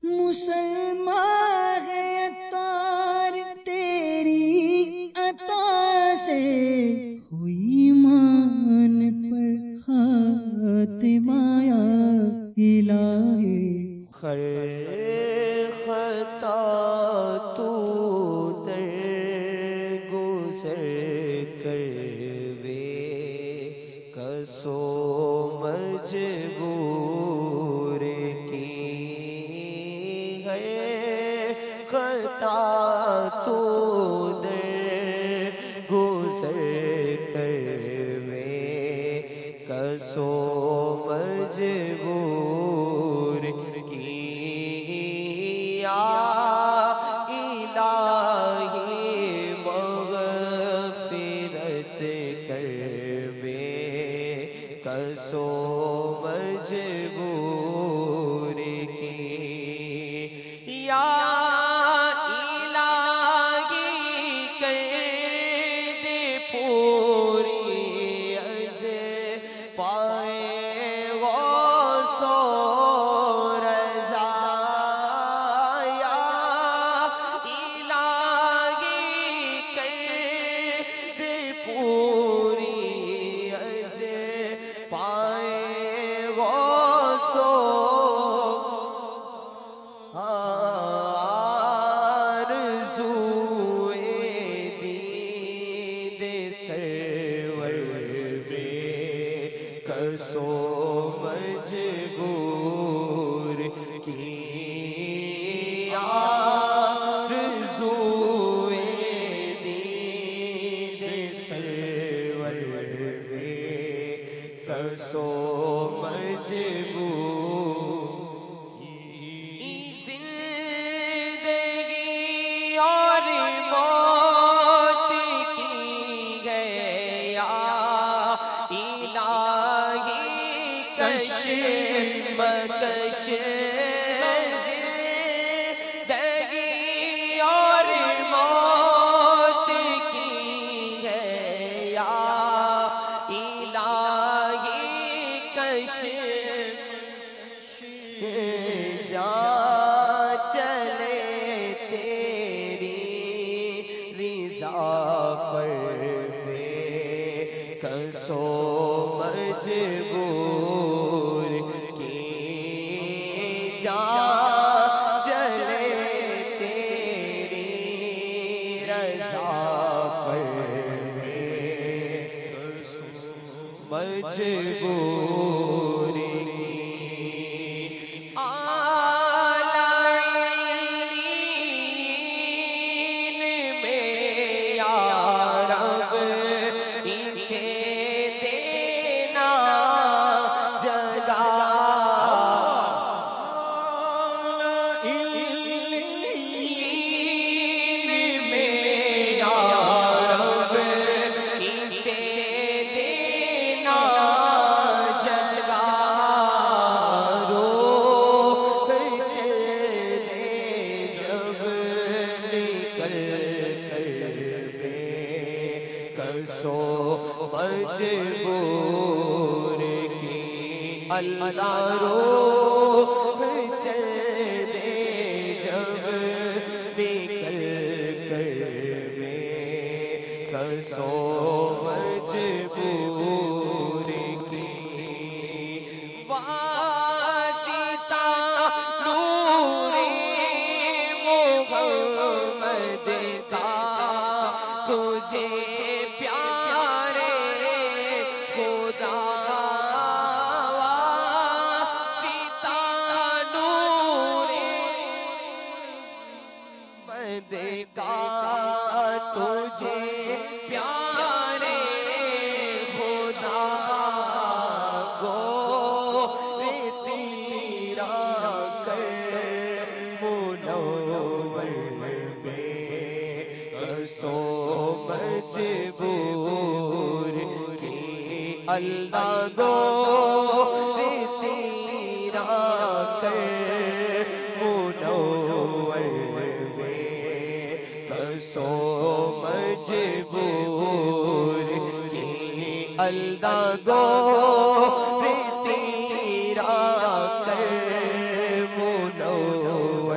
مسلمان ہے اتار تیری عطا سے، ہوئی مان پر خاتمہ یا الہی۔ خر خطا تو در گزر کر وے کسو مجبور کی ہے، خطا تو در گزر کر وے کسو مجبور کی، یا الہی مغفرت کر بے کسو مجبور کی، یا الہی کر دے پوری از پائے غوث و رضا، یا الہی کر دے پوری از پائے غوث و آرزوئے دید سرور بے کسو مجبور کی، آرزوئے دید سرور بے کسو مجبور کی، زندگی اور موت کی گئے، یا الہی کش مکش زندگی اور موت کی ہے، یا الہی کش جا چلے تیری رضا پر بے کسو مجبور کی، جا چلے تیری رضا پر بے کسو مجبور کی، مجبور کی، اللہ روح چل دے جب نکل کر میں کسو مجبور کی، واسطہ نور محمد کا تجھے تجھے پیارے خدا کو تیرا کر منور بے کسو مجبور کی، اللہ گو تیرا کر منور بے کسو مجبور کی، اللہ گو تیرا کر منور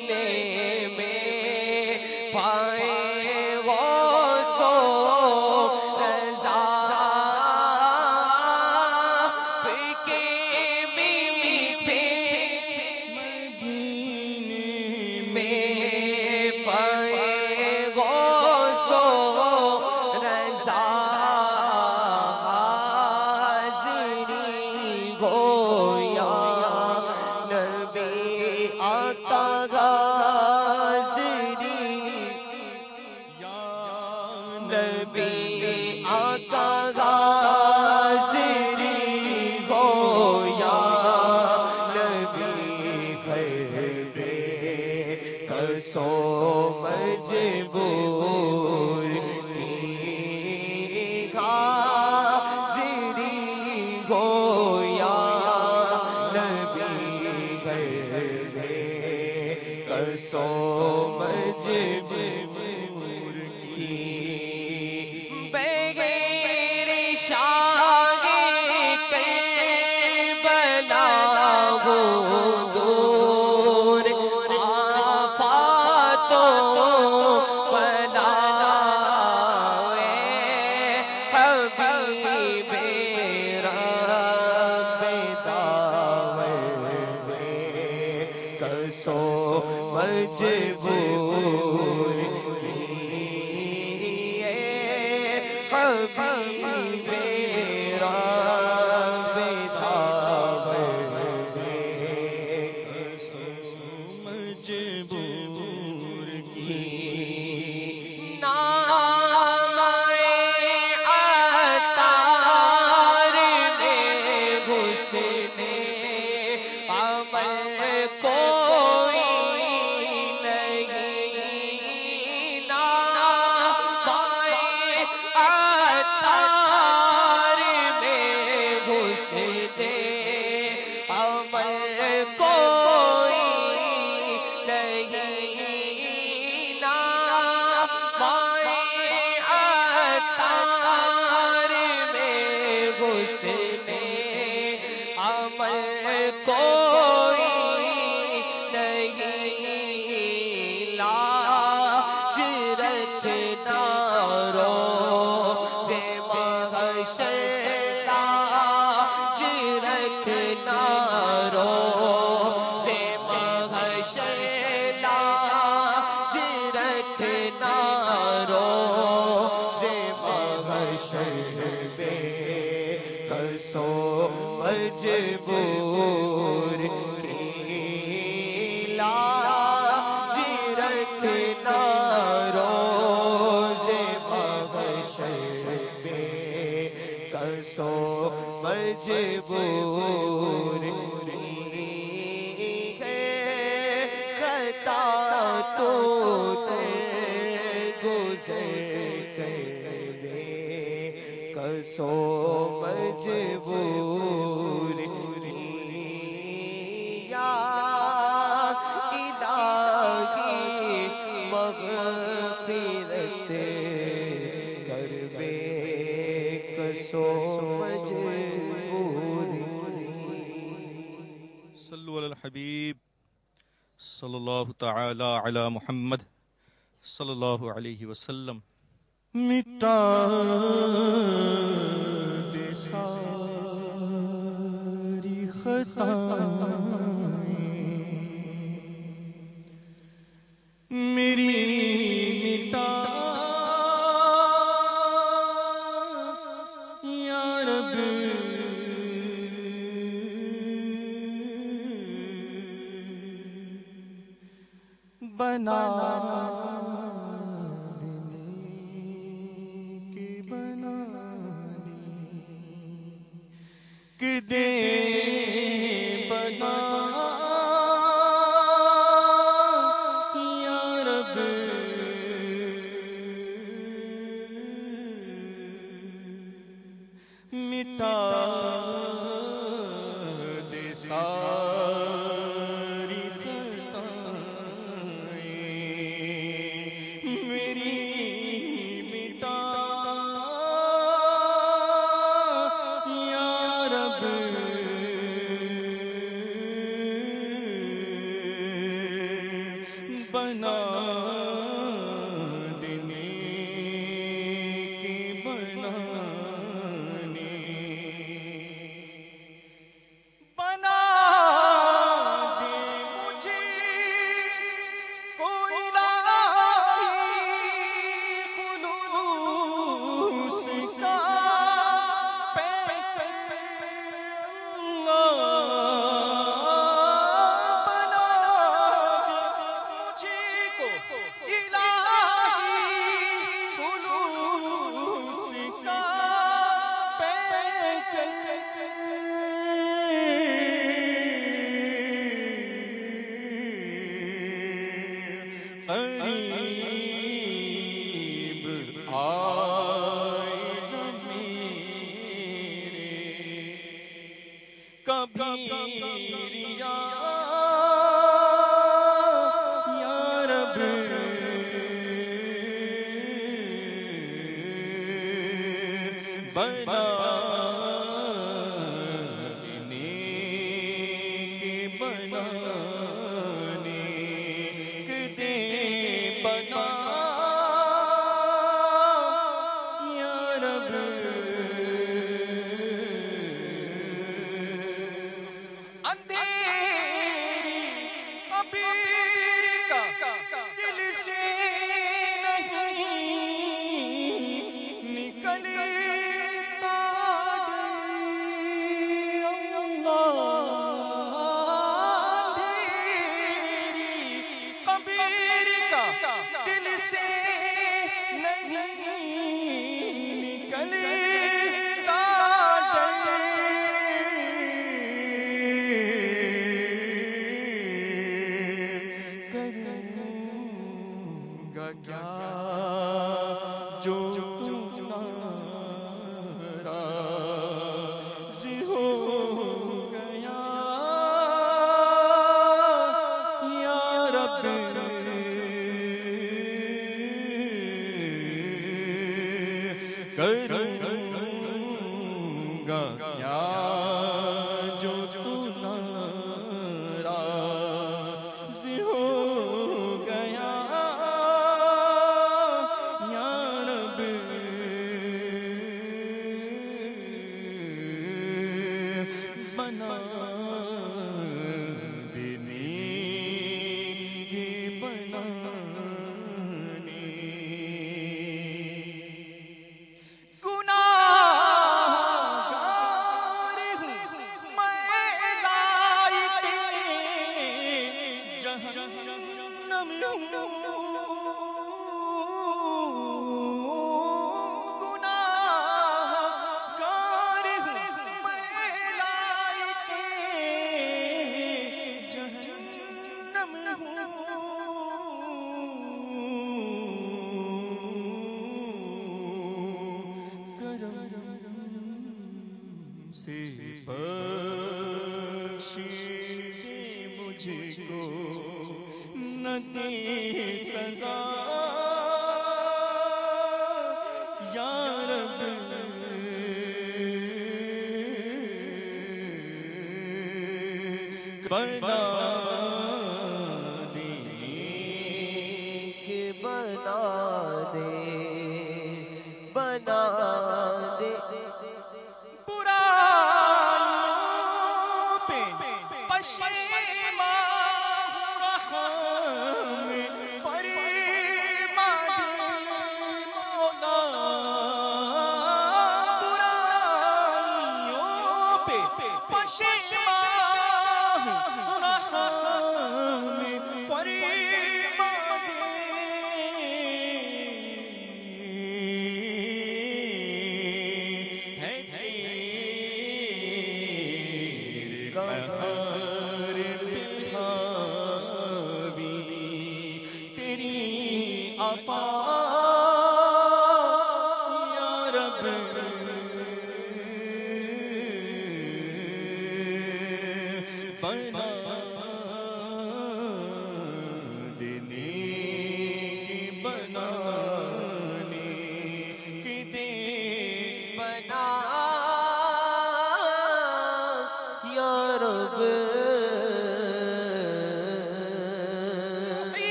صلو علی الحبیب صلی اللہ تعالی علی محمد صلی اللہ علیہ وسلم. مٹا دے ساری خطائیں میری مٹا یا رب بنا دے بنا یا رب مٹا دے ساری خطائیں میری مٹا یا رب بنا دینے کے بنانے بنا دے مجھے کوئی خلوص کا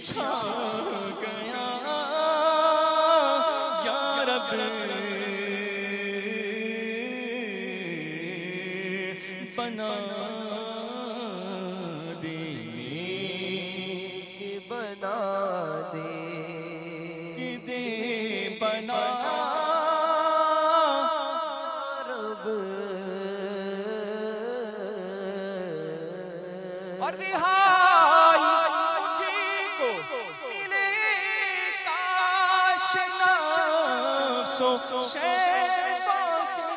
چھا گیا یا رب بنا دے بنا دے دے بنا رب اور رہائی مجھے کو ملے کاش نفسو شیفا سے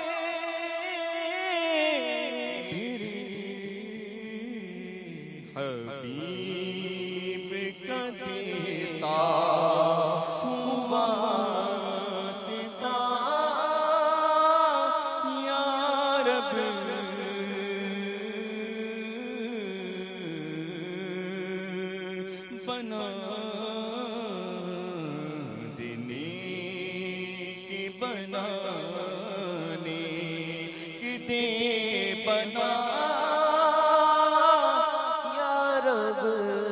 حبیب کا دیتا ہوا ستا یا رب بنا دینے کی بنانے کی دے بنا یا رب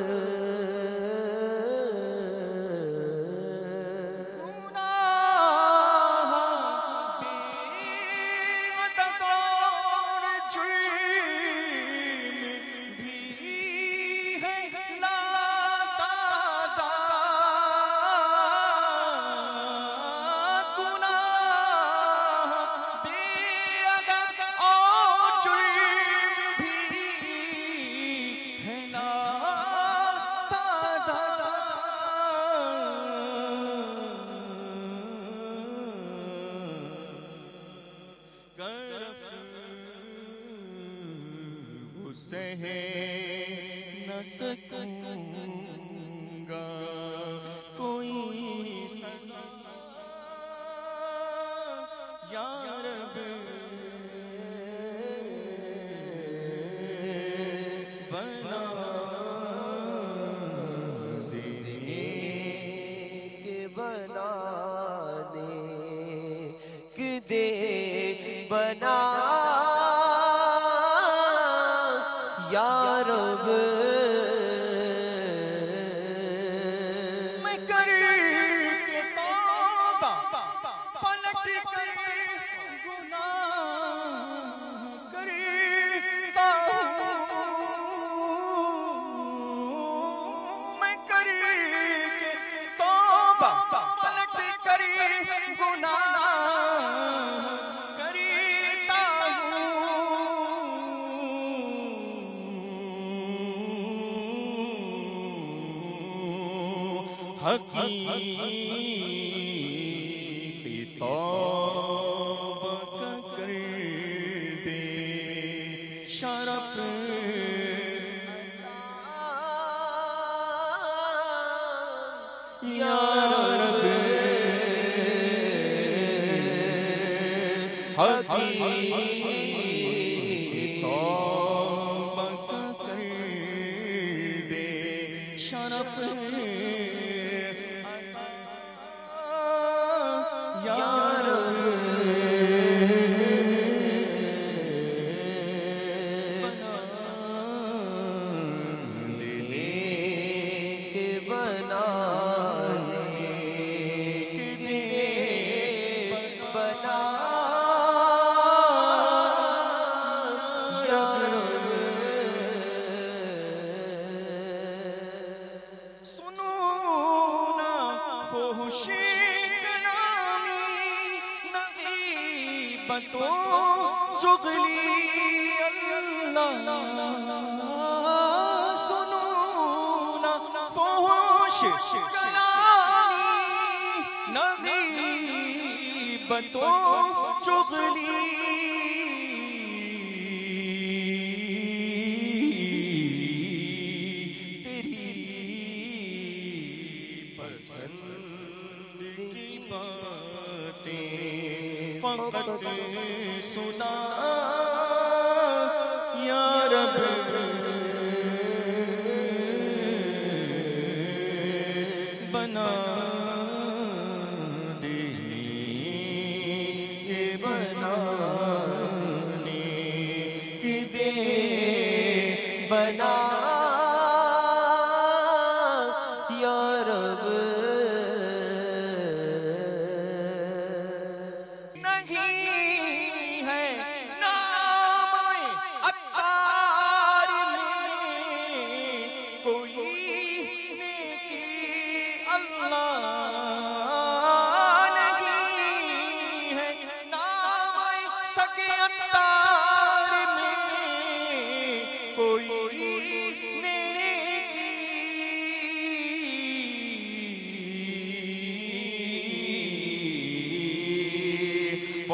سہ نہ سکوں گا کوئی سزا یا رب بنا دینے کے بنا دے کہ دے بنا یا رب میں کر کے توبہ پلٹ کر گناہ کرتا ہوں میں کر کے توبہ پلٹ کر گناہ کرتا حقیقی توبہ کر دے شرف یا رب حقیقی توبہ کر دے شرف یا رب بنا دینے کے بنا کی دے بنا یا رب سنو نا فحش کلامی نغیبتوں چغلی اللہ سنو نا فحش کلامی نغیبتوں چغلی فقط سنا یا رب بنا دینے بنانے کی دے بنا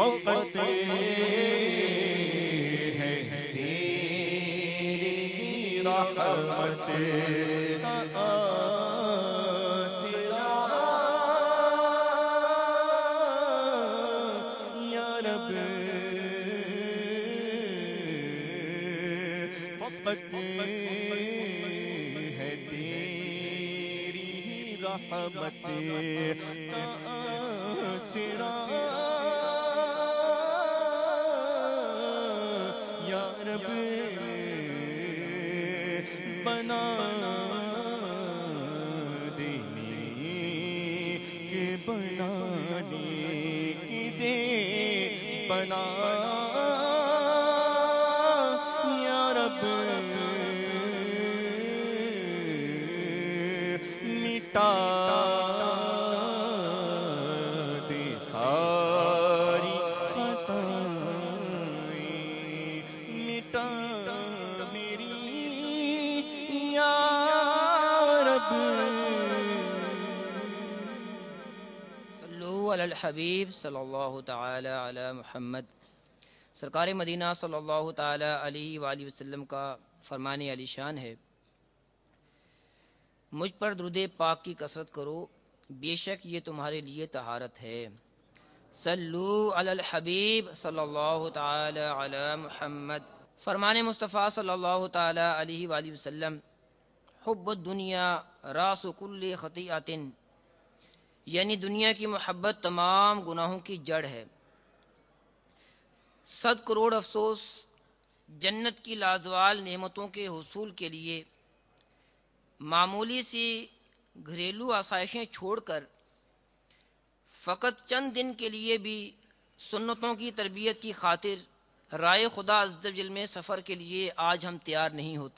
فقط ہے تیری رحمت کا آسرا یا رب، فقط ہے تیری رحمت کا آسرا یا رب، بنا دینے کے بنانے کی دے بنا یا رب، مٹا دے ساری خطائیں، مٹا میری یا رب۔ صلو علی الحبیب صلی اللہ تعالی علی محمد۔ سرکار مدینہ صلی اللہ تعالی علیہ وآلہ وسلم کا فرمان علی شان ہے، مجھ پر درود پاک کی کثرت کرو، بے شک یہ تمہارے لیے طہارت ہے۔ صلو علی الحبیب صلی اللہ تعالی علی محمد۔ فرمان مصطفیٰ صلی اللہ تعالی علیہ وآلہ وسلم، حب الدنیا راس کل خطیئۃ، یعنی دنیا کی محبت تمام گناہوں کی جڑ ہے۔ 100 کروڑ افسوس جنت کی لازوال نعمتوں کے حصول کے لیے معمولی سی گھریلو آسائشیں چھوڑ کر فقط چند دن کے لیے بھی سنتوں کی تربیت کی خاطر رائے خدا عز و جل میں سفر کے لیے آج ہم تیار نہیں ہوتے۔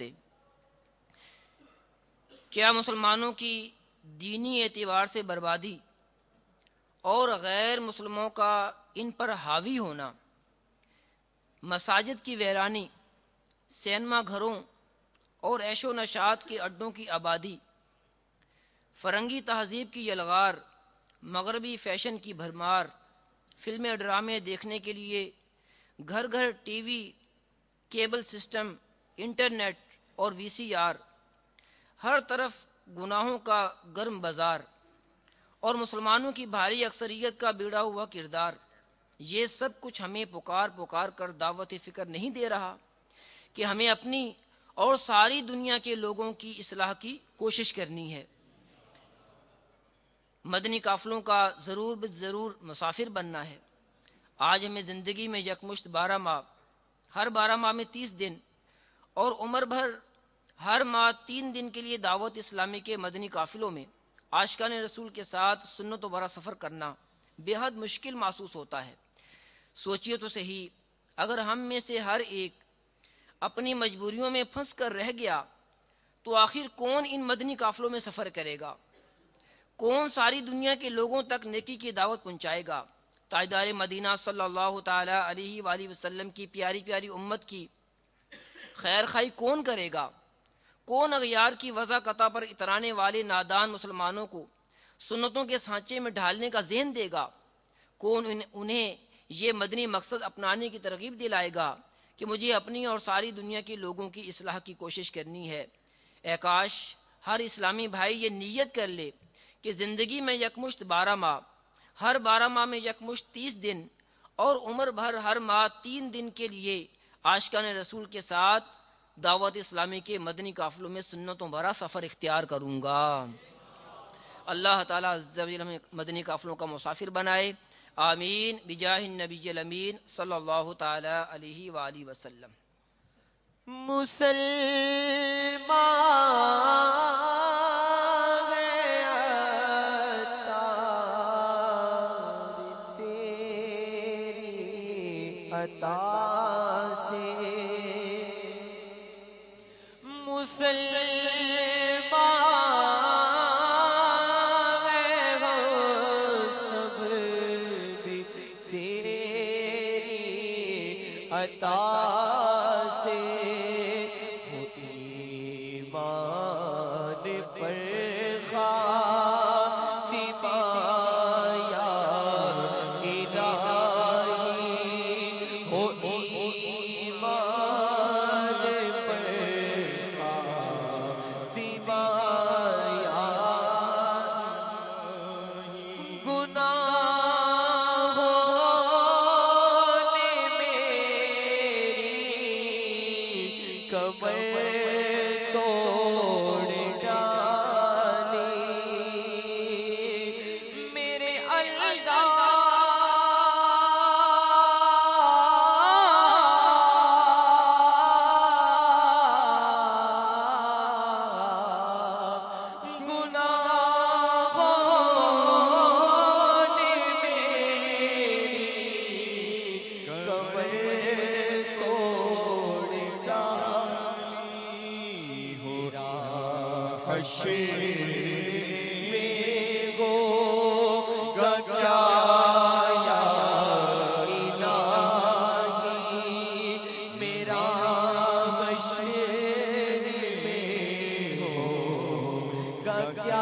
کیا مسلمانوں کی دینی اعتبار سے بربادی اور غیر مسلموں کا ان پر حاوی ہونا، مساجد کی ویرانی، سینما گھروں اور عیش و نشاط کے اڈوں کی آبادی، فرنگی تہذیب کی یلغار، مغربی فیشن کی بھرمار، فلمیں ڈرامے دیکھنے کے لیے گھر گھر T V, cable system, internet اور وی سی آر، ہر طرف گناہوں کا گرم بازار اور مسلمانوں کی بھاری اکثریت کا بگڑا ہوا کردار، یہ سب کچھ ہمیں پکار پکار کر دعوت فکر نہیں دے رہا کہ ہمیں اپنی اور ساری دنیا کے لوگوں کی اصلاح کی کوشش کرنی ہے۔ مدنی قافلوں کا ضرور ضرور مسافر بننا ہے۔ آج ہمیں زندگی میں یکمشت 12 ماہ، ہر 12 ماہ میں 30 دن اور عمر بھر ہر ماہ 3 دن کے لیے دعوت اسلامی کے مدنی قافلوں میں عاشقان رسول کے ساتھ سنتوں بھرا سفر کرنا بے حد مشکل محسوس ہوتا ہے۔ سوچئے تو صحیح، اگر ہم میں سے ہر ایک اپنی مجبوریوں میں پھنس کر رہ گیا تو آخر کون ان مدنی قافلوں میں سفر کرے گا؟ کون ساری دنیا کے لوگوں تک نیکی کی دعوت پہنچائے گا؟ تاجدار مدینہ صلی اللہ تعالی علیہ وآلہ وسلم کی پیاری پیاری امت کی خیر خواہی کون کرے گا؟ کون اغیار کی وضع قطع پر اترانے والے نادان مسلمانوں کو سنتوں کے سانچے میں ڈھالنے کا ذہن دے گا؟ کون انہیں یہ مدنی مقصد اپنانے کی ترغیب دلائے گا کہ مجھے اپنی اور ساری دنیا کے لوگوں کی اصلاح کی کوشش کرنی ہے؟ اے کاش ہر اسلامی بھائی یہ نیت کر لے کہ زندگی میں یکمشت 12 ماہ، ہر 12 ماہ میں یکمشت 30 دن اور عمر بھر ہر ماہ 3 دن کے لیے عاشقان رسول کے ساتھ دعوت اسلامی کے مدنی قافلوں میں سنتوں بھرا سفر اختیار کروں گا۔ اللہ تعالیٰ عز و جل ہمیں مدنی قافلوں کا مسافر بنائے، آمین بجاہ النبی الامین صلی اللہ تعالی علیہ وآلہ وسلم۔ مسلمان تیری عطا سے، مسلمان سب بھی تیری عطا سے، ہو ایمان پر خاتمہ یا الہی، کمر توڑ ڈالی میرے حشر میں ہوگا کیا یا الہی میرا حشر میں ہوگا کیا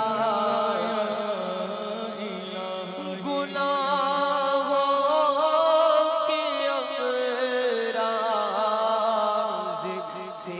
گناہوں کے امراض سے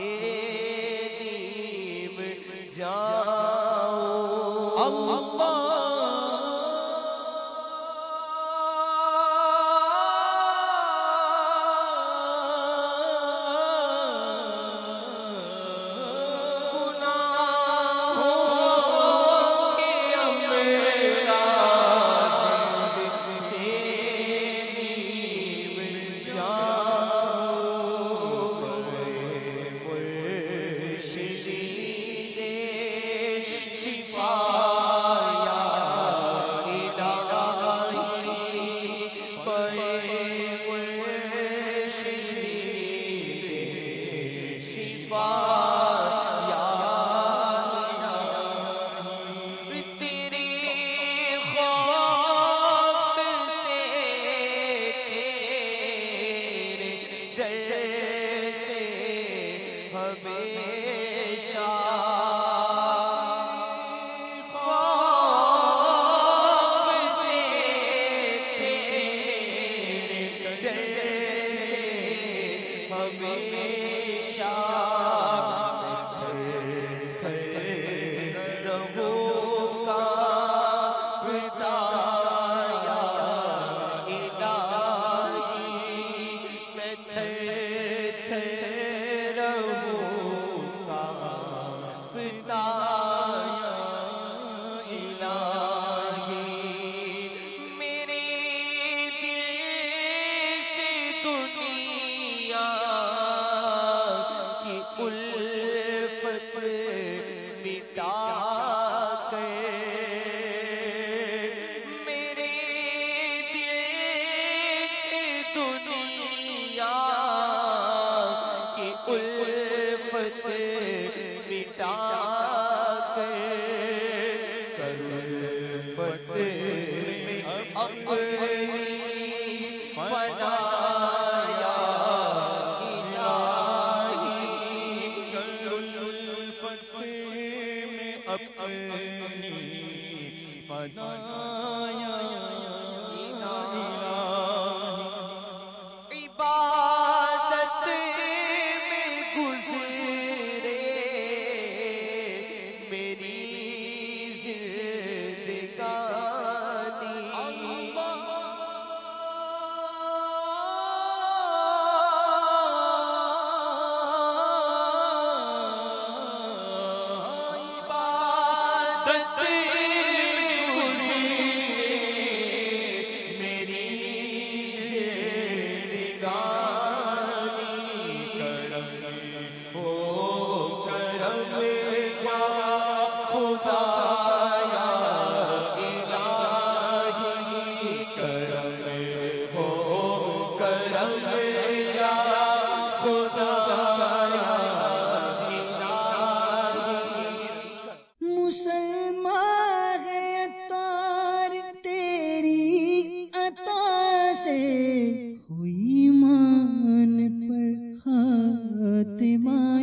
ہوئی مان پر خاتمہ